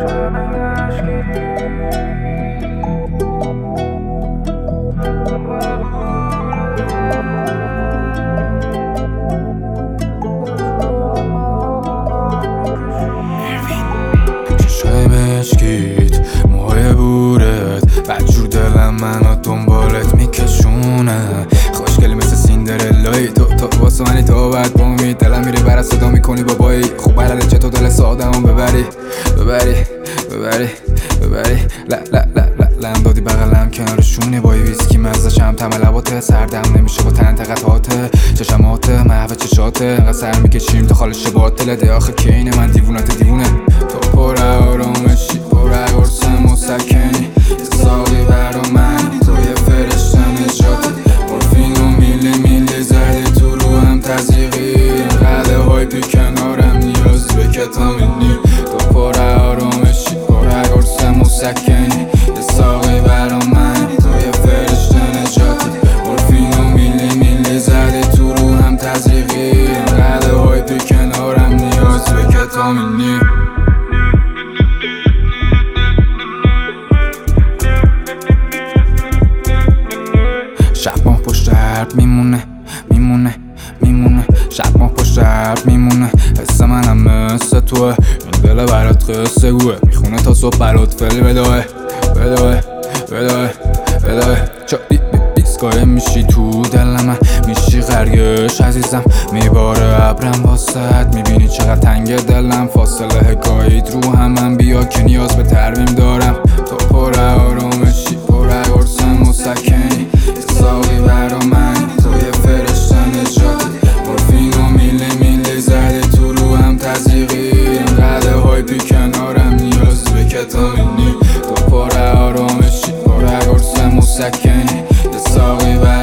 چشای مشکیت موهای بورت بدجور دلم منو دنبالت میکشونه خوشگلی مثل سیندرلایی تو واسه منی تو بد بامی دلم میری برات صدا میکنی بابایی خوب بلده چطور دل سادمون ببری لم دادی بغلم کنارشونی با ویسکی مزدشم تم لباته سردم نمیشه با تن تقطعاته چشماته محو چشاته انقدر سر میکشیم تا خالش باطله ده آخه که اینه من دیوونه تو پر آرامشی پر قرص مسکنی ساقی برا من تو یه فرشته نجاتی مورفین و میلی زدی تو رو هم تزیقی قده های بی کنارم نیاز به کتامینی تو پر آرامشی پر قرص مسکنی ساقی برا من تو یه فرشته نجاتی مورفین و میلی زدی تو رو هم تزیقی قده های بی کنارم نیاز به کتامینی شب ماه پشت حرف میمونه شب ماه پشت حرف میمونه حس منم مثل توه این دل برات قصه گوه میخونه تا صبح برات فل بداه چا بیسکای میشی تو دل من میشی غرگش عزیزم میباره ابرم واسد میبینی چقدر تنگ دلم فاصله حکاییت رو همم بیا که نیاز به ترمیم دارم تو پر آرامشی پر قرص مسکنی ساقی برا من تو یه فرشته نجاتی مورفین و میلی زدی تو رو هم تزیقی قده های بی کنارم نیاز به کتامینی تو پر آرامشی پر قرص مسکنی ساقی